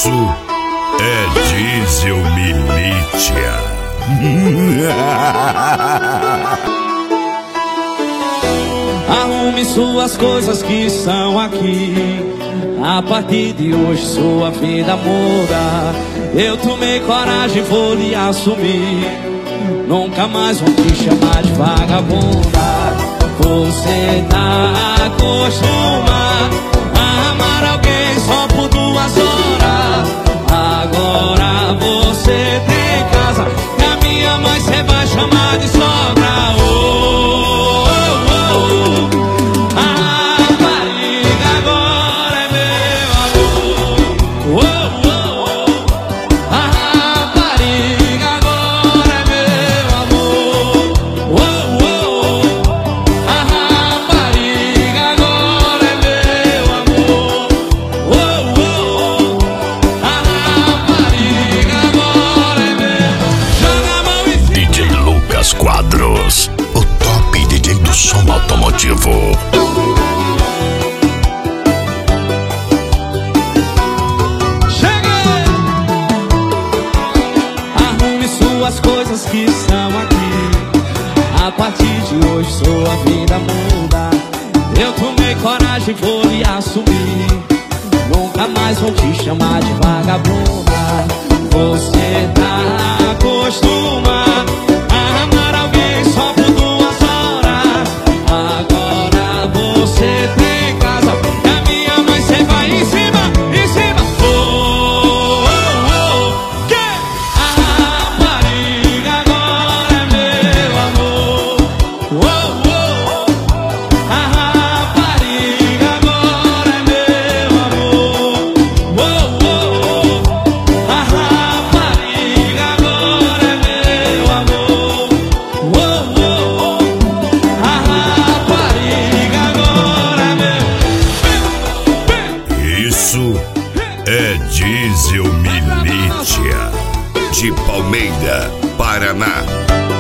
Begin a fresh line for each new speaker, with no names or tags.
Isso é Diesel Milícia.
Arrume suas coisas que estão aqui. A partir de hoje sua vida muda. Eu tomei coragem, vou lhe assumir. Nunca mais vou te chamar de vagabunda. Você tá acostumado a amar alguém só por 2 horas. Agora você tem casa e a minha mãe cê vai chamar de sogra.
Quadros, o top DJ do som automotivo.
Cheguei! Arrume suas coisas que estão aqui. A partir de hoje sua vida muda. Eu tomei coragem, vou lhe assumir. Nunca mais vou te chamar de vagabunda. Você tá acostumado a amar alguém só por 2 horas. Agora você tem casa e a minha mãe cê vai em cima, em cima. Oh, oh, oh. Que? A rapariga agora é meu amor. Oh, oh, oh. A rapariga agora é meu amor. Oh, oh, oh. A rapariga agora é meu amor. Oh, oh, oh. A rapariga agora é meu.
Isso é Diesel Milícia, de Palmeira, Paraná.